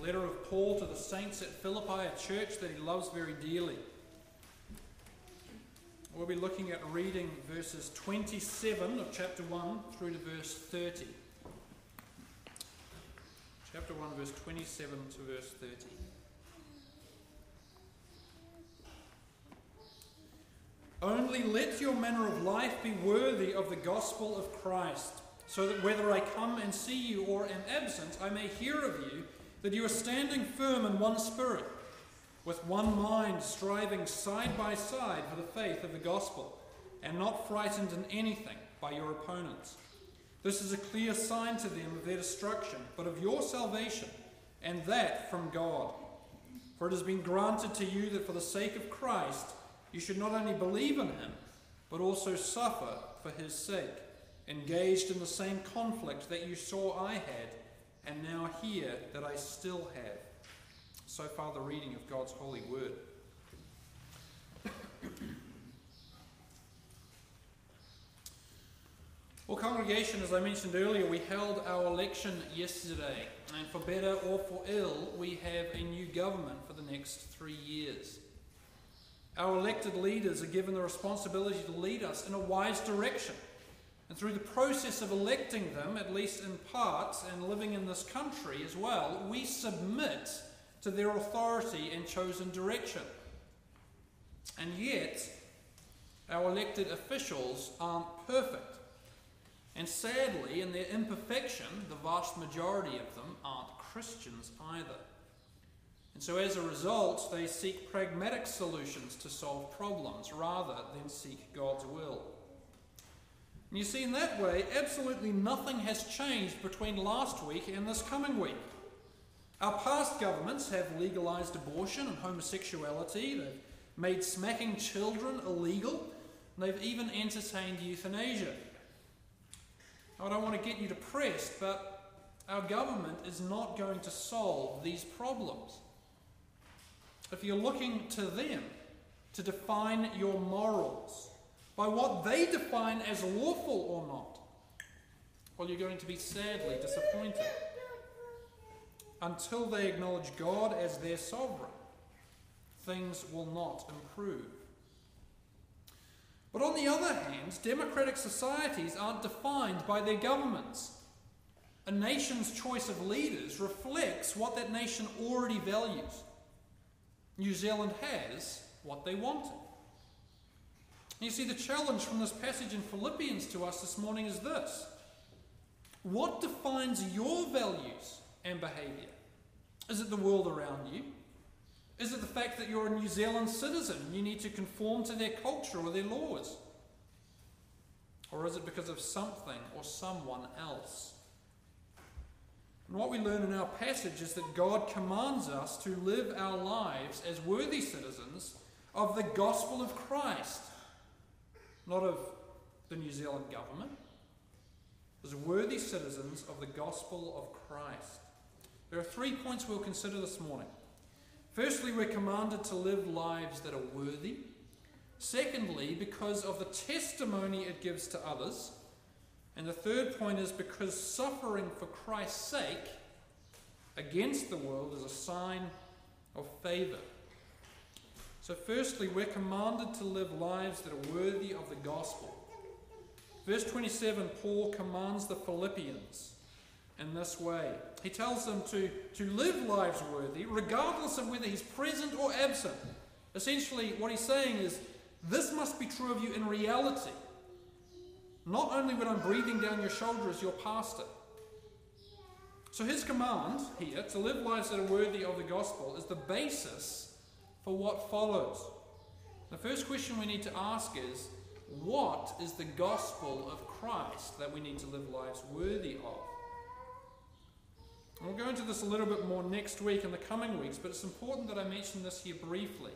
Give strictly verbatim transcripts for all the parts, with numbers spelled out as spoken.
letter of Paul to the saints at Philippi, a church that he loves very dearly. We'll be looking at reading verses twenty-seven of chapter one through to verse thirty. Chapter one, verse twenty-seven to verse thirty. Only let your manner of life be worthy of the gospel of Christ, so that whether I come and see you or am absent, I may hear of you that you are standing firm in one spirit, with one mind striving side by side for the faith of the gospel, and not frightened in anything by your opponents. This is a clear sign to them of their destruction, but of your salvation, and that from God. For it has been granted to you that for the sake of Christ, you should not only believe in him, but also suffer for his sake, engaged in the same conflict that you saw I had, and now hear that I still have. So far the reading of God's holy word. Well, congregation, as I mentioned earlier, we held our election yesterday, and for better or for ill, we have a new government for the next three years. Our elected leaders are given the responsibility to lead us in a wise direction. And through the process of electing them, at least in part, and living in this country as well, we submit to their authority and chosen direction. And yet, our elected officials aren't perfect. And sadly, in their imperfection, the vast majority of them aren't Christians either. And so as a result, they seek pragmatic solutions to solve problems rather than seek God's will. And you see, in that way, absolutely nothing has changed between last week and this coming week. Our past governments have legalized abortion and homosexuality, they've made smacking children illegal, and they've even entertained euthanasia. I don't want to get you depressed, but our government is not going to solve these problems. If you're looking to them to define your morals by what they define as lawful or not, well, you're going to be sadly disappointed. Until they acknowledge God as their sovereign, things will not improve. But on the other hand, democratic societies aren't defined by their governments. A nation's choice of leaders reflects what that nation already values. New Zealand has what they wanted. You see, the challenge from this passage in Philippians to us this morning is this. What defines your values and behaviour? Is it the world around you? Is it the fact that you're a New Zealand citizen and you need to conform to their culture or their laws? Or is it because of something or someone else? And what we learn in our passage is that God commands us to live our lives as worthy citizens of the gospel of Christ, not of the New Zealand government, as worthy citizens of the gospel of Christ. There are three points we'll consider this morning. Firstly, we're commanded to live lives that are worthy. Secondly, because of the testimony it gives to others. And the third point is because suffering for Christ's sake against the world is a sign of favour. So firstly, we're commanded to live lives that are worthy of the gospel. Verse twenty-seven, Paul commands the Philippians in this way. He tells them to, to live lives worthy, regardless of whether he's present or absent. Essentially, what he's saying is, this must be true of you in reality. Not only when I'm breathing down your shoulder as your pastor. So his command here, to live lives that are worthy of the gospel, is the basis for what follows. The first question we need to ask is, what is the gospel of Christ that we need to live lives worthy of? And we'll go into this a little bit more next week and the coming weeks, but it's important that I mention this here briefly.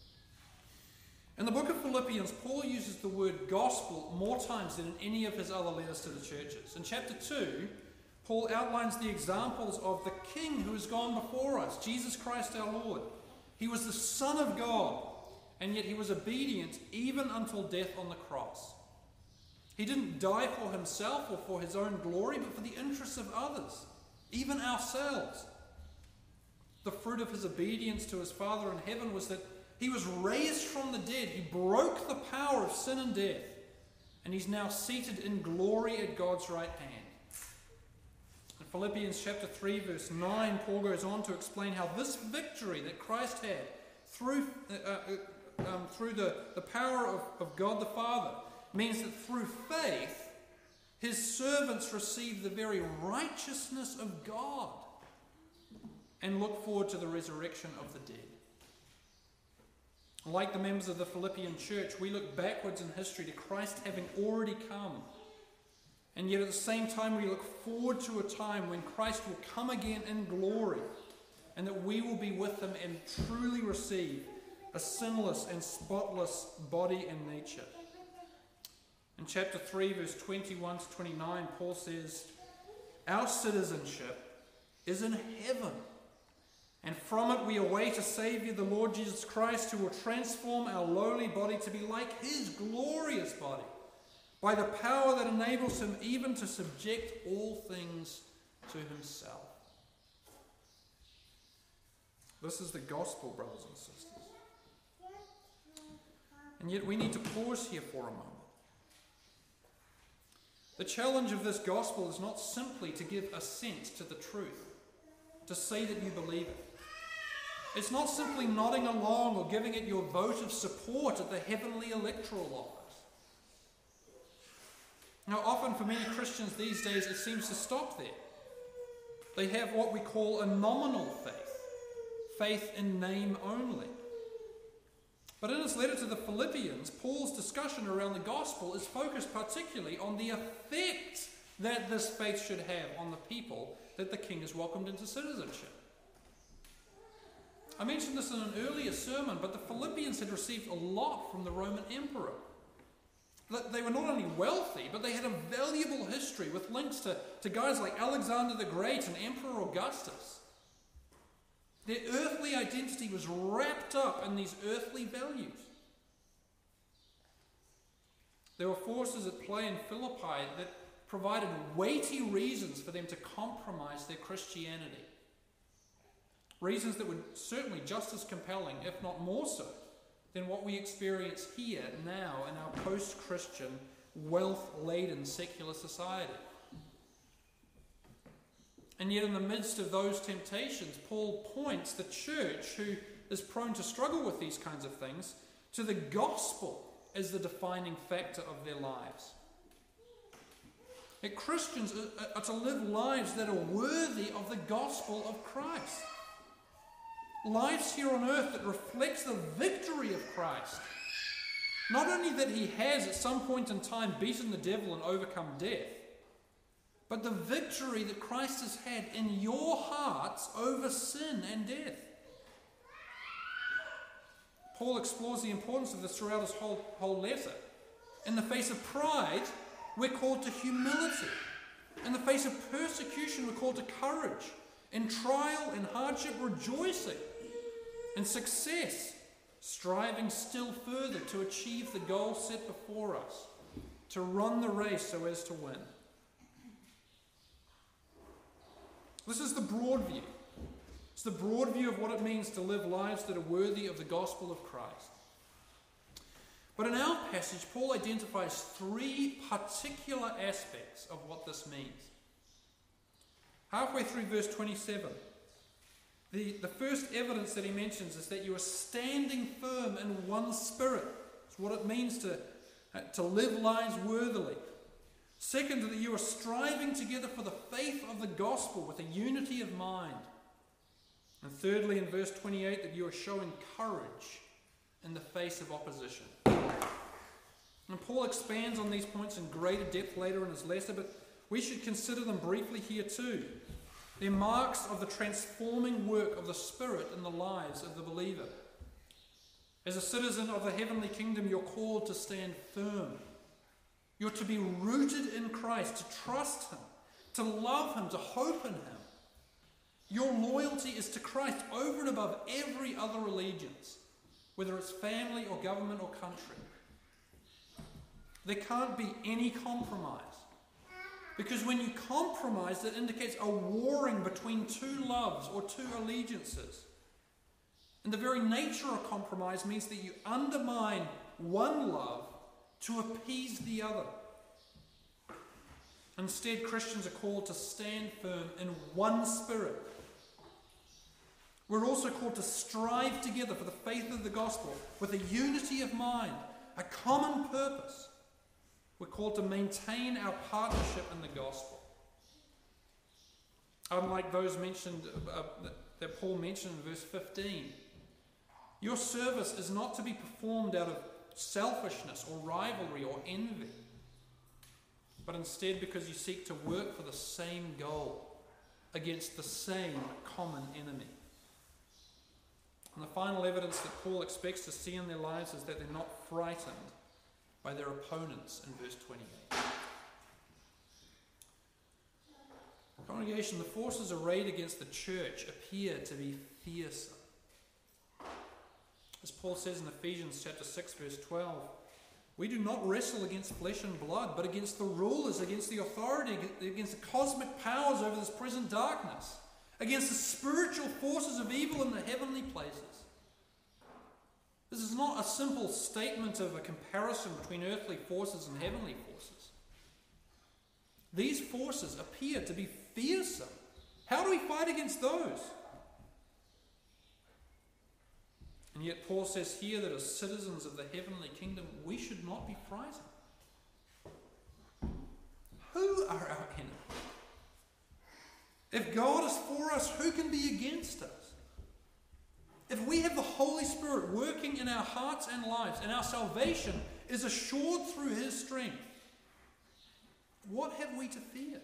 In the book of Philippians, Paul uses the word gospel more times than in any of his other letters to the churches. In chapter two, Paul outlines the examples of the King who has gone before us, Jesus Christ our Lord. He was the Son of God, and yet he was obedient even until death on the cross. He didn't die for himself or for his own glory, but for the interests of others, even ourselves. The fruit of his obedience to his Father in heaven was that he was raised from the dead. He broke the power of sin and death. And he's now seated in glory at God's right hand. In Philippians chapter three, verse nine, Paul goes on to explain how this victory that Christ had through, uh, uh, um, through the, the power of, of God the Father means that through faith, his servants receive the very righteousness of God and look forward to the resurrection of the dead. Like the members of the Philippian church, we look backwards in history to Christ having already come. And yet at the same time, we look forward to a time when Christ will come again in glory, and that we will be with him and truly receive a sinless and spotless body and nature. In chapter three, verse twenty-one to twenty-nine, Paul says, "Our citizenship is in heaven, and from it we await a Saviour, the Lord Jesus Christ, who will transform our lowly body to be like his glorious body, by the power that enables him even to subject all things to himself." This is the gospel, brothers and sisters. And yet we need to pause here for a moment. The challenge of this gospel is not simply to give assent to the truth, to say that you believe it. It's not simply nodding along or giving it your vote of support at the heavenly electoral office. Now, often for many Christians these days, it seems to stop there. They have what we call a nominal faith, faith in name only. But in his letter to the Philippians, Paul's discussion around the gospel is focused particularly on the effect that this faith should have on the people that the king has welcomed into citizenship. I mentioned this in an earlier sermon, but the Philippians had received a lot from the Roman emperor. They were not only wealthy, but they had a valuable history with links to, to guys like Alexander the Great and Emperor Augustus. Their earthly identity was wrapped up in these earthly values. There were forces at play in Philippi that provided weighty reasons for them to compromise their Christianity. Reasons that were certainly just as compelling, if not more so, than what we experience here now in our post-Christian, wealth-laden secular society. And yet in the midst of those temptations, Paul points the church, who is prone to struggle with these kinds of things, to the gospel as the defining factor of their lives. That Christians are to live lives that are worthy of the gospel of Christ. Lives here on earth that reflects the victory of Christ. Not only that he has at some point in time beaten the devil and overcome death, but the victory that Christ has had in your hearts over sin and death. Paul explores the importance of this throughout his whole, whole letter. In the face of pride, we're called to humility. In the face of persecution, we're called to courage. In trial and hardship, rejoicing. In success, striving still further to achieve the goal set before us, to run the race so as to win. This is the broad view. It's the broad view of what it means to live lives that are worthy of the gospel of Christ. But in our passage, Paul identifies three particular aspects of what this means. Halfway through verse twenty-seven, the, the first evidence that he mentions is that you are standing firm in one spirit. It's what it means to, uh, to live lives worthily. Second, that you are striving together for the faith of the gospel with a unity of mind. And thirdly, in verse twenty-eight, that you are showing courage in the face of opposition. And Paul expands on these points in greater depth later in his letter, but we should consider them briefly here too. They're marks of the transforming work of the Spirit in the lives of the believer. As a citizen of the heavenly kingdom, you're called to stand firm. You're to be rooted in Christ, to trust him, to love him, to hope in him. Your loyalty is to Christ over and above every other allegiance, whether it's family or government or country. There can't be any compromise. Because when you compromise, it indicates a warring between two loves or two allegiances. And the very nature of compromise means that you undermine one love to appease the other. Instead, Christians are called to stand firm in one spirit. We're also called to strive together for the faith of the gospel with a unity of mind, a common purpose. We're called to maintain our partnership in the gospel. Unlike those mentioned uh, that Paul mentioned in verse fifteen, your service is not to be performed out of selfishness or rivalry or envy, but instead because you seek to work for the same goal against the same common enemy. And the final evidence that Paul expects to see in their lives is that they're not frightened by their opponents in verse twenty-eight. Congregation, the forces arrayed against the church appear to be fearsome. As Paul says in Ephesians chapter six, verse twelve, we do not wrestle against flesh and blood, but against the rulers, against the authority, against the cosmic powers over this present darkness, against the spiritual forces of evil in the heavenly places. This is not a simple statement of a comparison between earthly forces and heavenly forces. These forces appear to be fearsome. How do we fight against those? And yet Paul says here that as citizens of the heavenly kingdom, we should not be frightened. Who are our enemies? If God is for us, who can be against us? If we have the Holy Spirit working in our hearts and lives, and our salvation is assured through His strength, what have we to fear?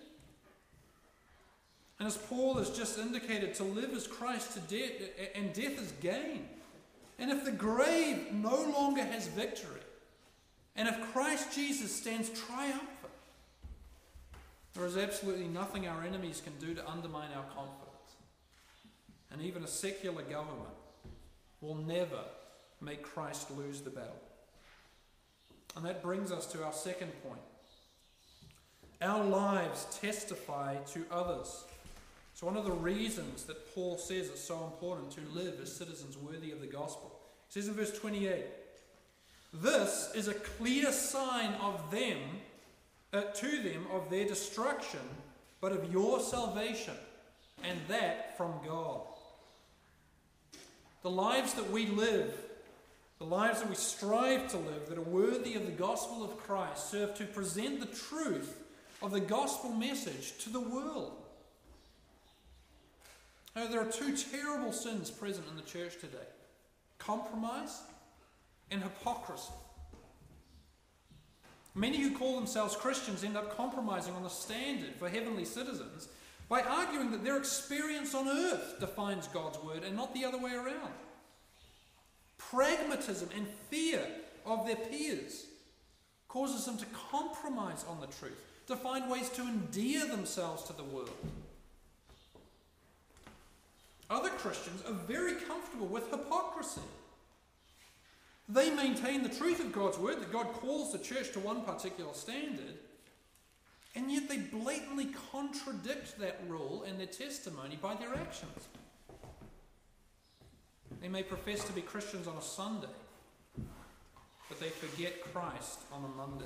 And as Paul has just indicated, to live is Christ, to death, and death is gain. And if the grave no longer has victory, and if Christ Jesus stands triumphant, there is absolutely nothing our enemies can do to undermine our confidence. And even a secular government will never make Christ lose the battle. And that brings us to our second point. Our lives testify to others. So one of the reasons that Paul says it's so important to live as citizens worthy of the gospel. He says in verse twenty-eight, this is a clear sign of them, uh, to them of their destruction, but of your salvation, and that from God. The lives that we live, the lives that we strive to live, that are worthy of the gospel of Christ, serve to present the truth of the gospel message to the world. Now, there are two terrible sins present in the church today: compromise and hypocrisy. Many who call themselves Christians end up compromising on the standard for heavenly citizens by arguing that their experience on earth defines God's word and not the other way around. Pragmatism and fear of their peers causes them to compromise on the truth, to find ways to endear themselves to the world. Other Christians are very comfortable with hypocrisy. They maintain the truth of God's word, that God calls the church to one particular standard, and yet they blatantly contradict that rule and their testimony by their actions. They may profess to be Christians on a Sunday, but they forget Christ on a Monday.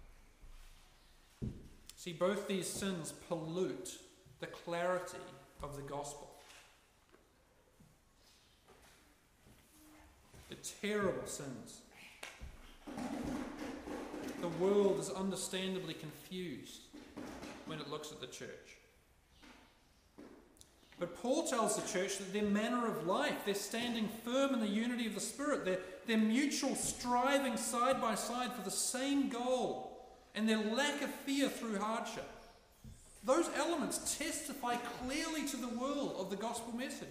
See, both these sins pollute the clarity of the gospel. The terrible sins. The world is understandably confused when it looks at the church. But Paul tells the church that their manner of life, their standing firm in the unity of the Spirit, their, their mutual striving side by side for the same goal, and their lack of fear through hardship, those elements testify clearly to the world of the gospel message.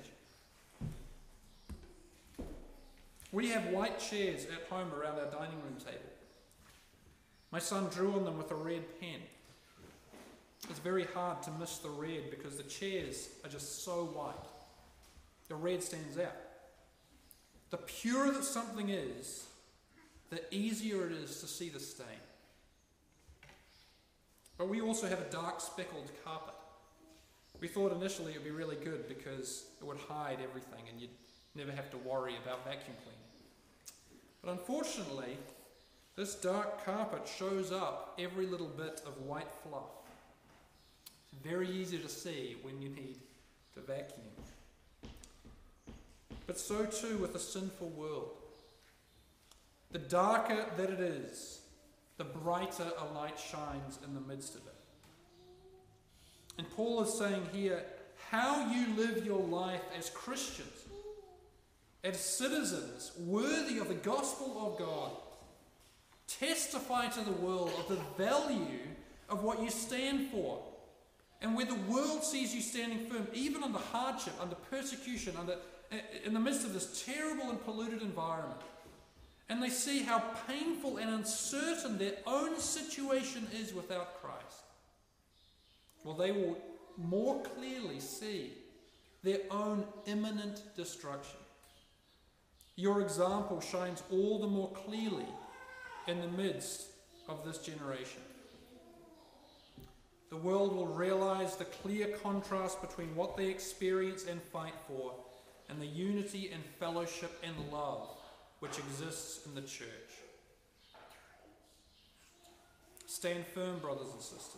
We have white chairs at home around our dining room table. My son drew on them with a red pen. It's very hard to miss the red because the chairs are just so white. The red stands out. The purer that something is, the easier it is to see the stain. But we also have a dark speckled carpet. We thought initially it would be really good because it would hide everything and you'd never have to worry about vacuum cleaning. But unfortunately, this dark carpet shows up every little bit of white fluff. It's very easy to see when you need to vacuum. But so too with a sinful world. The darker that it is, the brighter a light shines in the midst of it. And Paul is saying here, how you live your life as Christians, as citizens worthy of the gospel of God, testify to the world of the value of what you stand for. And where the world sees you standing firm, even under hardship, under persecution, under, in the midst of this terrible and polluted environment, and they see how painful and uncertain their own situation is without Christ, well, they will more clearly see their own imminent destruction. Your example shines all the more clearly in the midst of this generation. The world will realize the clear contrast between what they experience and fight for and the unity and fellowship and love which exists in the church. Stand firm, brothers and sisters.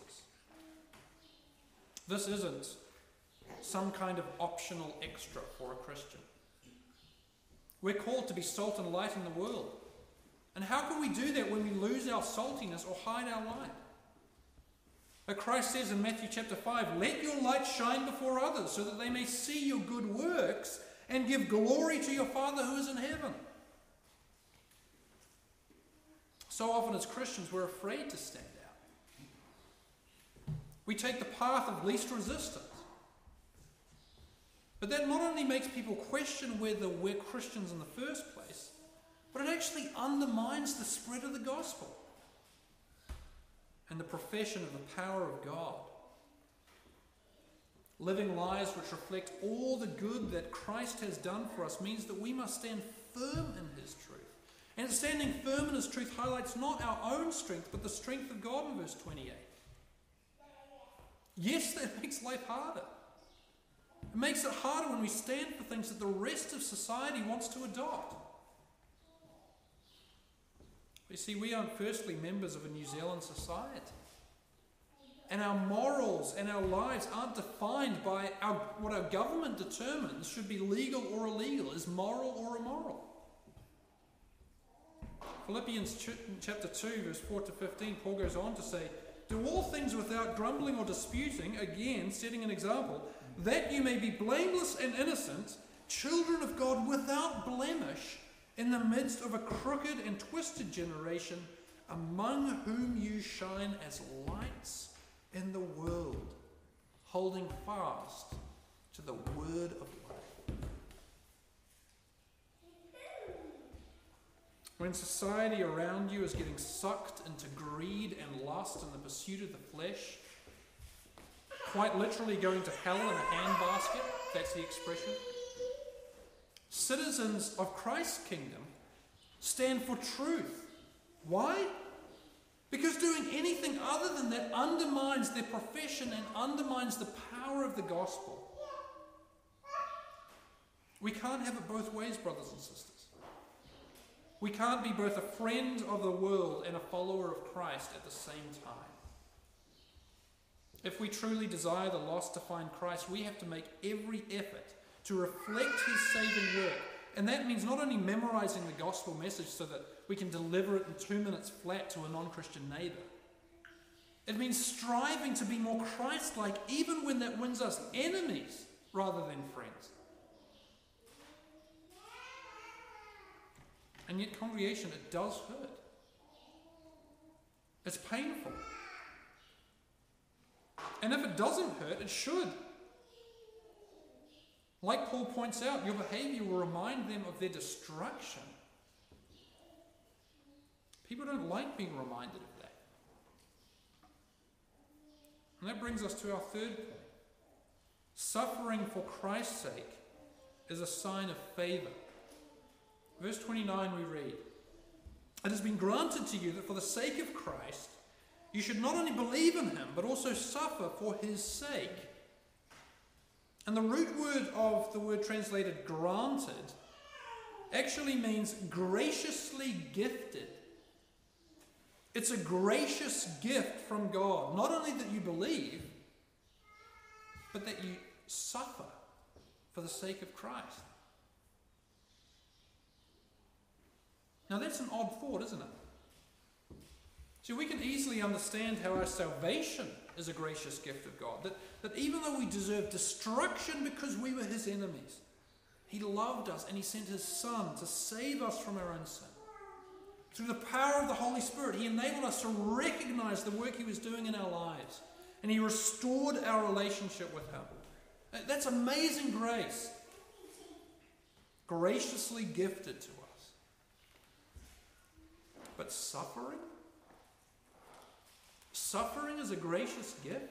This isn't some kind of optional extra for a Christian. We're called to be salt and light in the world. And how can we do that when we lose our saltiness or hide our light? But Christ says in Matthew chapter five, let your light shine before others so that they may see your good works and give glory to your Father who is in heaven. So often as Christians we're afraid to stand out. We take the path of least resistance. But that not only makes people question whether we're Christians in the first place, but it actually undermines the spread of the gospel and the profession of the power of God. Living lives which reflect all the good that Christ has done for us means that we must stand firm in his truth. And standing firm in his truth highlights not our own strength, but the strength of God in verse twenty-eight. Yes, that makes life harder. It makes it harder when we stand for things that the rest of society wants to adopt. You see, we aren't firstly members of a New Zealand society. And our morals and our lives aren't defined by our, what our government determines should be legal or illegal, is moral or immoral. Philippians chapter two, verse four to fifteen, Paul goes on to say, do all things without grumbling or disputing, again, setting an example, that you may be blameless and innocent, children of God without blemish, in the midst of a crooked and twisted generation, among whom you shine as lights in the world, holding fast to the word of life. When society around you is getting sucked into greed and lust and the pursuit of the flesh, quite literally going to hell in a handbasket, that's the expression, citizens of Christ's kingdom stand for truth. Why? Because doing anything other than that undermines their profession and undermines the power of the gospel. We can't have it both ways, brothers and sisters. We can't be both a friend of the world and a follower of Christ at the same time. If we truly desire the lost to find Christ, we have to make every effort to reflect his saving work. And that means not only memorizing the gospel message so that we can deliver it in two minutes flat to a non-Christian neighbor. It means striving to be more Christ-like even when that wins us enemies rather than friends. And yet, congregation, it does hurt. It's painful. And if it doesn't hurt, it should. Like Paul points out, your behavior will remind them of their destruction. People don't like being reminded of that. And that brings us to our third point. Suffering for Christ's sake is a sign of favor. Verse twenty-nine we read, it has been granted to you that for the sake of Christ, You should not only believe in him, but also suffer for his sake. And the root word of the word translated granted actually means graciously gifted. It's a gracious gift from God. Not only that you believe, but that you suffer for the sake of Christ. Now that's an odd thought, isn't it? See, we can easily understand how our salvation is a gracious gift of God. That, that even though we deserve destruction because we were his enemies, he loved us and he sent his Son to save us from our own sin. Through the power of the Holy Spirit, he enabled us to recognize the work he was doing in our lives. And he restored our relationship with him. That's amazing grace. Graciously gifted to us. But suffering? Suffering is a gracious gift?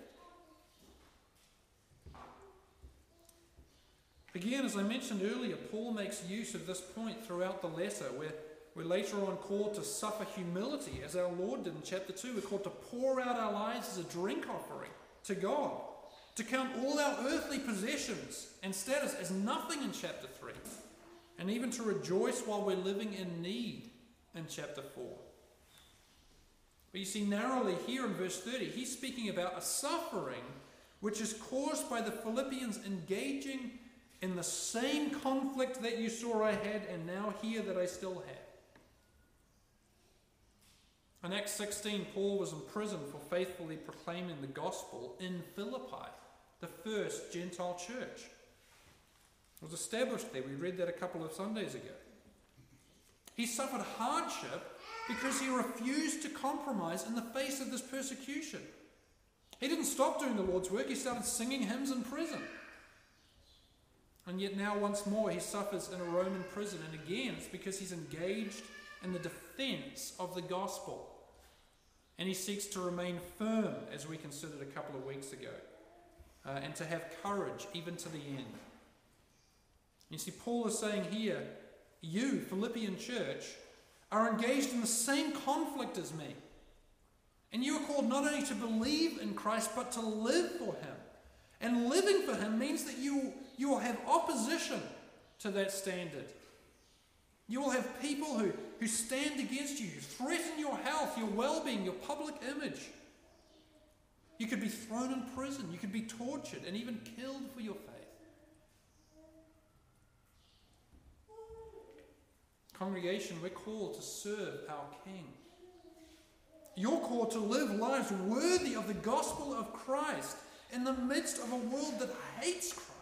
Again, as I mentioned earlier, Paul makes use of this point throughout the letter, where we're later on called to suffer humility, as our Lord did in chapter two. We're called to pour out our lives as a drink offering to God, to count all our earthly possessions and status as nothing in chapter three, and even to rejoice while we're living in need in chapter four. But you see, narrowly here in verse thirty, he's speaking about a suffering which is caused by the Philippians engaging in the same conflict that you saw I had and now hear that I still have. In Acts sixteen, Paul was in prison for faithfully proclaiming the gospel in Philippi, the first Gentile church. It was established there. We read that a couple of Sundays ago. He suffered hardship because he refused to compromise in the face of this persecution. He didn't stop doing the Lord's work. He started singing hymns in prison. And yet now once more he suffers in a Roman prison. And again, it's because he's engaged in the defense of the gospel. And he seeks to remain firm, as we considered a couple of weeks ago, uh, and to have courage even to the end. You see, Paul is saying here, you, Philippian church, are engaged in the same conflict as me. And you are called not only to believe in Christ, but to live for him. And living for him means that you, you will have opposition to that standard. You will have people who, who stand against you, who threaten your health, your well-being, your public image. You could be thrown in prison. You could be tortured and even killed for your faith. Congregation, we're called to serve our King. You're called to live lives worthy of the gospel of Christ in the midst of a world that hates Christ.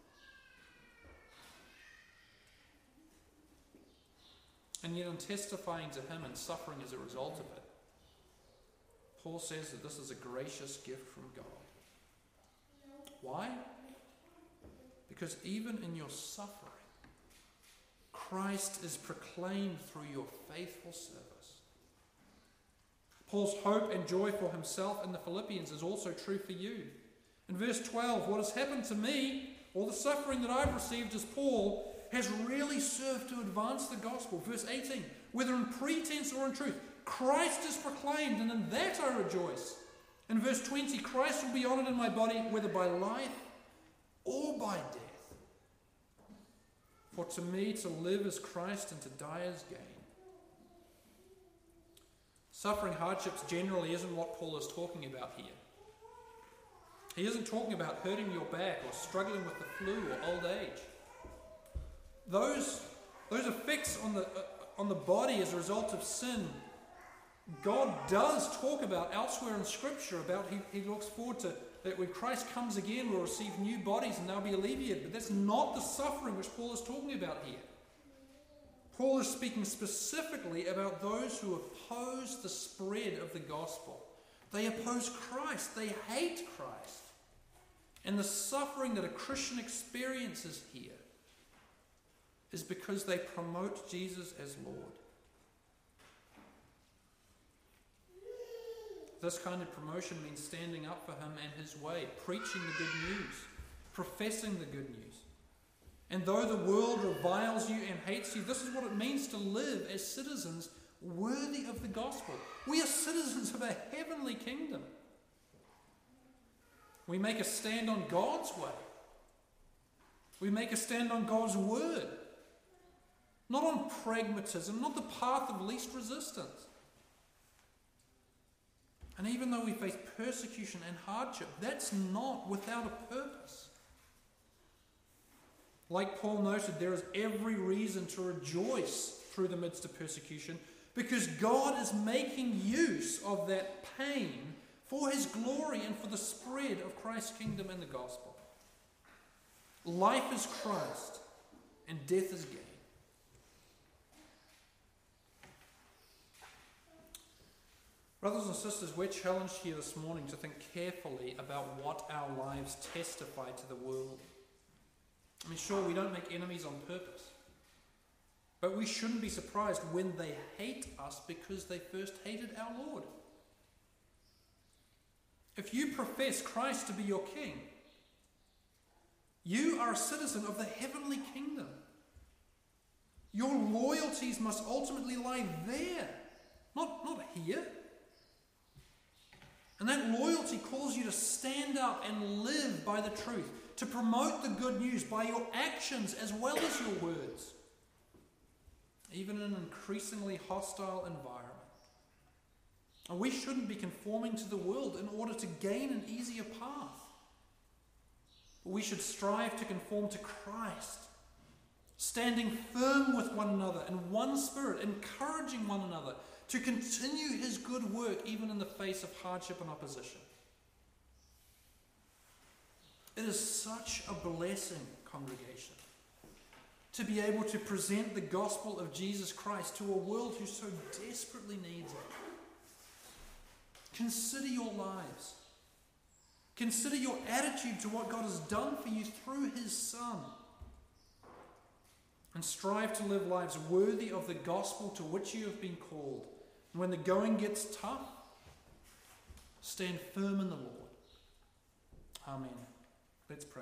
And yet in testifying to him and suffering as a result of it, Paul says that this is a gracious gift from God. Why? Because even in your suffering, Christ is proclaimed through your faithful service. Paul's hope and joy for himself and the Philippians is also true for you. In verse twelve, what has happened to me, or the suffering that I've received as Paul, has really served to advance the gospel. Verse eighteen, whether in pretense or in truth, Christ is proclaimed, and in that I rejoice. In verse twenty, Christ will be honoured in my body, whether by life or by death. For to me to live is Christ and to die is gain. Suffering hardships generally isn't what Paul is talking about here. He isn't talking about hurting your back or struggling with the flu or old age. Those, those effects on the, uh, on the body as a result of sin, God does talk about elsewhere in Scripture about he, he looks forward to that when Christ comes again we'll receive new bodies and they'll be alleviated. But that's not the suffering which Paul is talking about here. Paul is speaking specifically about those who oppose the spread of the gospel. They oppose Christ. They hate Christ. And the suffering that a Christian experiences here is because they promote Jesus as Lord. This kind of promotion means standing up for him and his way, preaching the good news, professing the good news. And though the world reviles you and hates you, this is what it means to live as citizens worthy of the gospel. We are citizens of a heavenly kingdom. We make a stand on God's way. We make a stand on God's word. Not on pragmatism, not the path of least resistance. And even though we face persecution and hardship, that's not without a purpose. Like Paul noted, there is every reason to rejoice through the midst of persecution because God is making use of that pain for his glory and for the spread of Christ's kingdom and the gospel. Life is Christ and death is gain. Brothers and sisters, we're challenged here this morning to think carefully about what our lives testify to the world. I mean, sure, we don't make enemies on purpose, but we shouldn't be surprised when they hate us because they first hated our Lord. If you profess Christ to be your King, you are a citizen of the heavenly kingdom. Your loyalties must ultimately lie there, not, not here. And that loyalty calls you to stand up and live by the truth, to promote the good news by your actions as well as your words, even in an increasingly hostile environment. And we shouldn't be conforming to the world in order to gain an easier path. But we should strive to conform to Christ, standing firm with one another in one spirit, encouraging one another to continue his good work even in the face of hardship and opposition. It is such a blessing, congregation, to be able to present the gospel of Jesus Christ to a world who so desperately needs it. Consider your lives. Consider your attitude to what God has done for you through his Son. And strive to live lives worthy of the gospel to which you have been called. And when the going gets tough, stand firm in the Lord. Amen. Let's pray.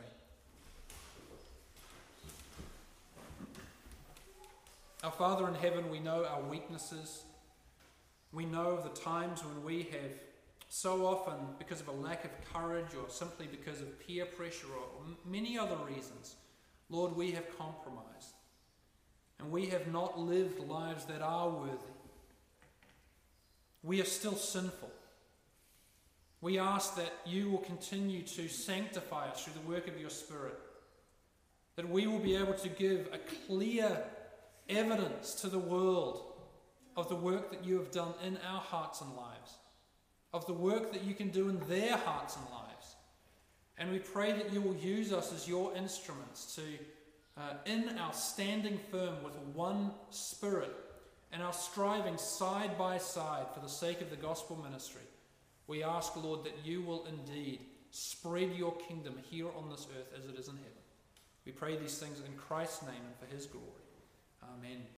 Our Father in heaven, we know our weaknesses. We know of the times when we have so often, because of a lack of courage or simply because of peer pressure or many other reasons, Lord, we have compromised. And we have not lived lives that are worthy. We are still sinful. We ask that you will continue to sanctify us through the work of your Spirit. That we will be able to give a clear evidence to the world of the work that you have done in our hearts and lives. Of the work that you can do in their hearts and lives. And we pray that you will use us as your instruments to Uh, in our standing firm with one spirit and our striving side by side for the sake of the gospel ministry, we ask, Lord, that you will indeed spread your kingdom here on this earth as it is in heaven. We pray these things in Christ's name and for his glory. Amen.